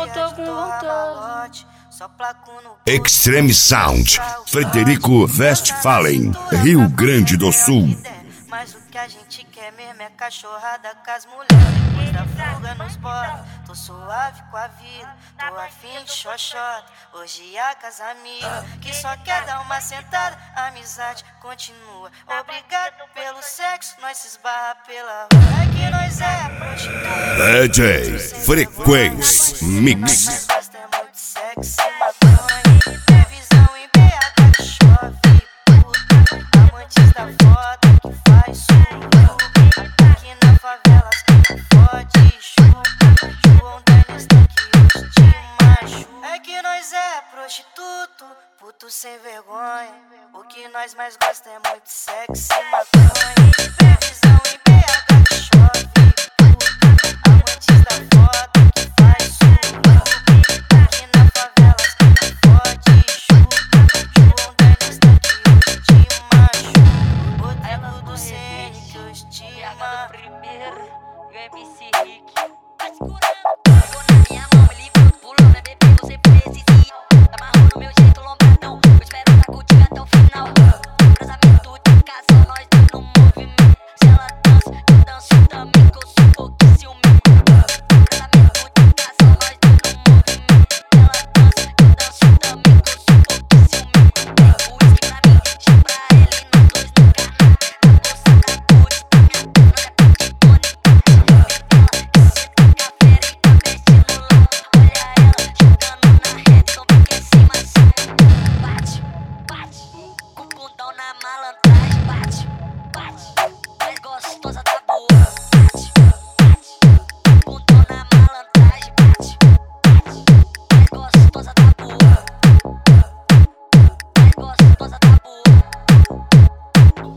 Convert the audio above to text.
eu tô com vontade. Extreme Sound, Frederico Westphalen, Rio Grande do Sul. Mas o que a gente quer mesmo é cachorrada com as mulheres. Depois da fuga nos bora, tô suave com a vida, tô afim de xoxota. Hoje a casa amiga, que só quer dar uma sentada. A amizade continua. Obrigado pelo sexo, nós se esbarra pela rua. É que nós é prostituta. DJ Frequência Mix. Gosta é muito sexy, maconha, previsão em BH que chove, puta, amantes da foto que faz suruba. Aqui na favela as que fode, chupa, João Daniels tá que hoje te machuca. É que nós é prostituto, puto sem vergonha. O que nós mais gosta é muito sexy, maconha, previsão em BH que chove, puta, amantes da foto que faz suruba. Aqui na favela as que fode, chupa, João Daniels tá que hoje te machuca. Outro do CN que hoje te machuca. Primeiro, e o MC Rick.